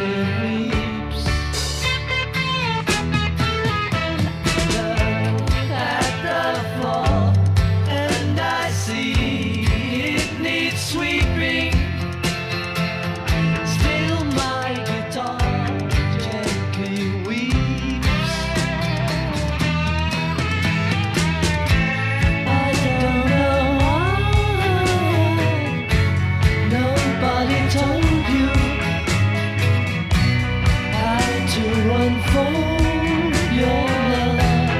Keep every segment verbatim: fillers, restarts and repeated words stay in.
weeps. Look at the floor, and I see it needs sweeping. Still my guitar gently weeps. I don't know why nobody told you how to unfold your love.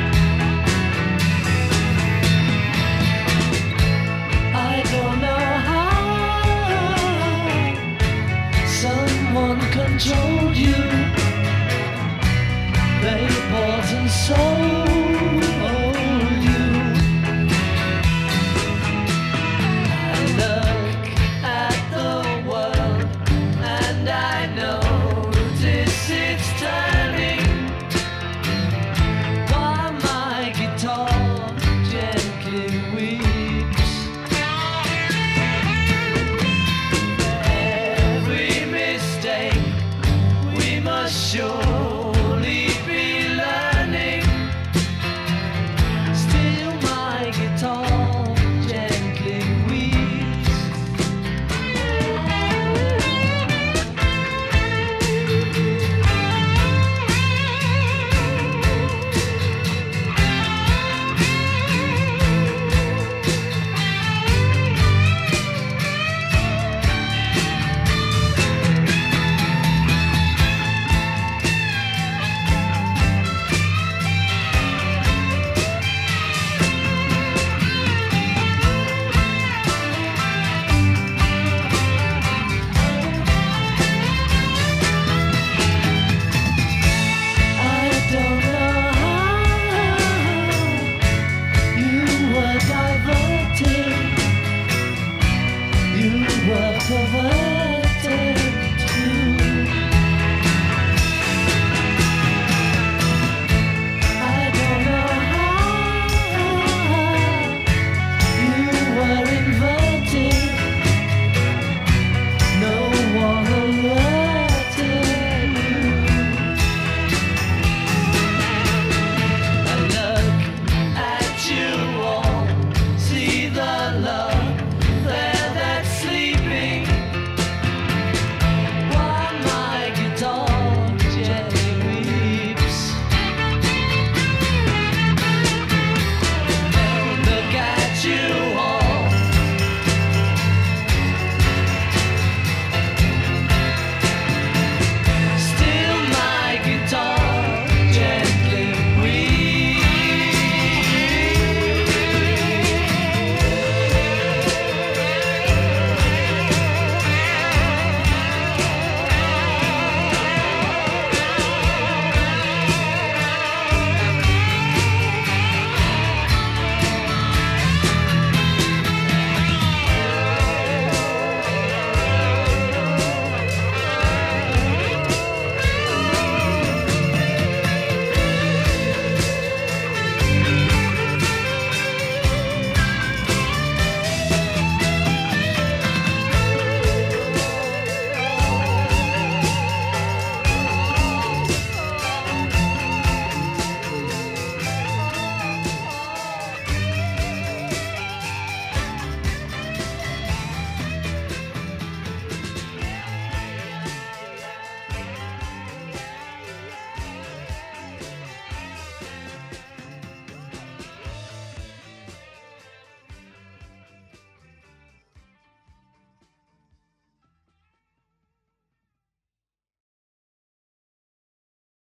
I don't know how someone controlled you. They bought and sold you. I look at the world and I notice it's turning while my guitar gently weeps. Every mistake we must surely